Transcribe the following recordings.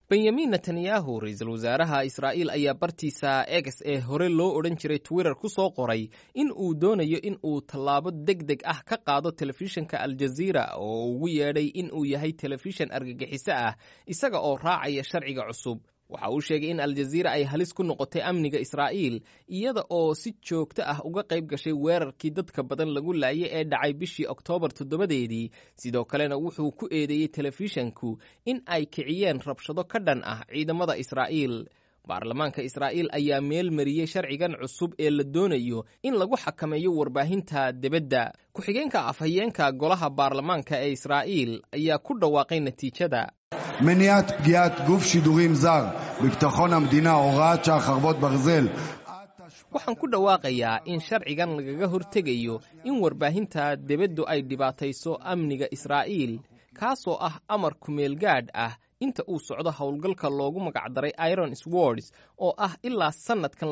benyamin netanyahu ra'iisul wasaaraha Israa'iil ayaa bartiisa X ee hore loo odhan jiray Twitter ku soo qoray in uu doonayo in uu tallaabo degdeg ah ka qaado telefishinka Al Jazeera oo ugu yeedhay in uu yahay telefishin argagixiso ah isaga oo raacaya sharciga cusub. Waxa uu sheegay in Al Jazeera ay halis ku noqotay amniga Israa'iil iyada oo si joogto ah uga qayb gashay weerarkii dadka badan lagu laayay ee dhacay bishii Oktoobar 7-deedii. Sidoo kalena wuxuu ku eedeeyay telefishinku in ay kiciyeen rabshado ka dhan ah ciidamada Israa'iil. Baarlamaanka Israa'iil ayaa meel mariyay sharcigan cusub ee la doonayo in lagu xakameeyo warbaahinta dibadda. Ku-xigeenka afhayeenka golaha baarlamaanka ee Israa'iil ayaa ku dhawaaqay natiijada. מניעת פגיעת גוף שידורים זר בביטחון המדינה הוראת שעה חרבות ברזל. waxaan ku dhawaaqayaa in sharcigan lagaga hortegayo in warbaahinta dibaddu ay dhibaatayso amniga Israa'iil kaasoo ah amar kumeel gaadh ah inta uu socdo howlgalka loogu magacdaray Iron Swords oo ah ilaa sanadkan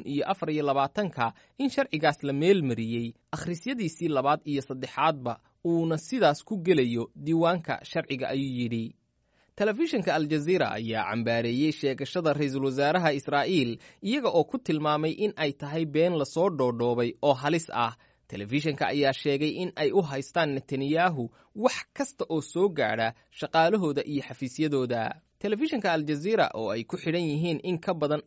2024 in sharcigaas la meel mariyay akhrisyadiisii 2 iyo 3aadba uuna sidaas ku gelayo diiwaanka sharciga ayuu yidhi. telefishinka Al Jazeera ayaa cambaareeyay sheegashada ra'iisul wasaaraha Israa'iil iyaga oo ku tilmaamay in ay tahay been la soo dhoodhoobay oo halis ah. telefishinka ayaa sheegay in ay u haystaan Netanyahu wax kasta oo soo gaadha shaqaalahooda iyo xafiisyadooda. telefishinka Al Jazeera oo ay ku xidhan yihiin in ka badan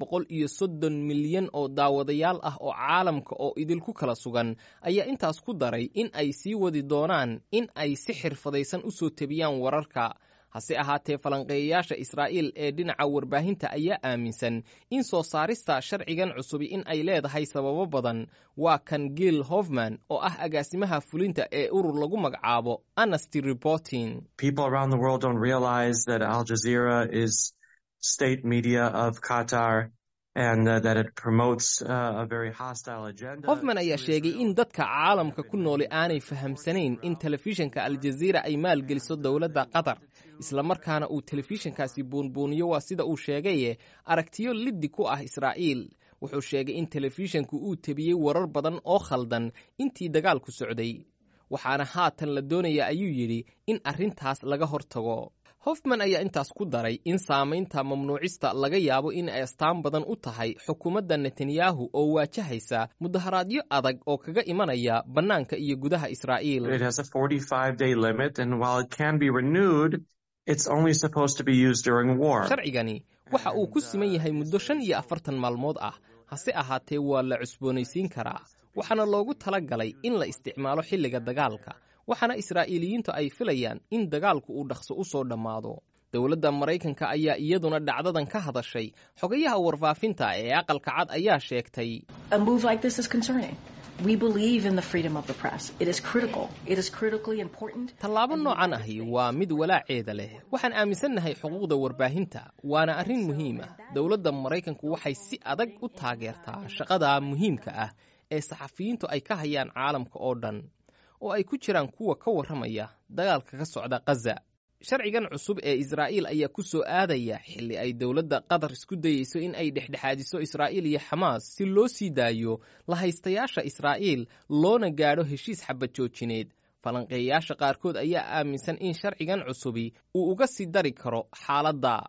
430 milyan oo daawadayaal ah oo caalamka oo idil ku kala sugan ayaa intaas ku daray in ay sii wadi doonaan in ay si xirfadaysan u soo tabiyaan wararka. hase ahaatee falanqeeyayaasha Israa'iil ee dhinaca warbaahinta ayaa aaminsan in soo saarista sharcigan cusub in ay leedahay sababo badan. waa kan Gil Hofman oo ah agaasimaha fulinta ee urur lagu magacaabo Amnesty Reporting. People around the world don't realize that Al Jazeera is state media of Qatar and that it promotes a very hostile agenda. Hofman ayaa sheegay in dadka caalamka ku nool aanay fahamsanayn in telefishinka Al Jazeera ay maalgeliso dawladda Qatar isla markaana uu telefishinkaasi buunbuuniyo waa sida uu sheegay aragtiyo liddi ku ah Israa'iil. wuxuu sheegay in telefishinku uu tabiyay warar badan oo khaldan intii dagaalku socday waxaana haatan la doonaya ayuu yidhi in arrintaas laga hortago. Hofman ayaa intaas ku daray in saamaynta mamnuucista laga yaabo in ay astaan badan u tahay xukuumadda Netanyahu oo waajahaysa mudaharaadyo adag oo kaga imanaya bannaanka iyo gudaha Israa'iil. It has a 45-day limit and while it can be renewed, it's only supposed to be used during war. Sharcigani waxa uu ku siman yahay muddo 45 maalmood ah. hase ahaatee waa la cusboonaysiin karaa. waxaana loogu talagalay in la isticmaalo xilliga dagaalka. waxaana Israa'iiliyiintu ay filayaan in dagaalku uu dhaqso u soo dhamaado. dawladda Mareykanka ayaa iyaduna dhacdadan ka hadashay. xogayaha warfaafinta ee aqalka cad ayaa sheegtay, A move like this is concerning. We believe in the freedom of the press. It is critical. It is critically important. tallaabo noocan ahi waa mid walaaceeda leh. waxaan aaminsannahay xuquuqda warbaahinta waana arrin muhiim ah. dawladda Mareykanku waxay si adag u taageertaa shaqada muhiimka ah ee saxafiyiintu ay ka hayaan caalamka oo dhan oo ay ku jiraan kuwa ka warramaya dagaalka ka socda Gaza. sharcigan cusub ee Israa'iil ayaa ku soo aadaya xilli ay dawladda Qatar isku dayayso in ay dhexdhexaadiso Israa'iil iyo Xamaas si loo sii daayo la haystayaasha Israa'iil loona gaadho heshiis xabad joojineed. falanqeeyaasha qaarkood ayaa aaminsan in sharcigan cusubi uu uga sii dari karo xaaladda.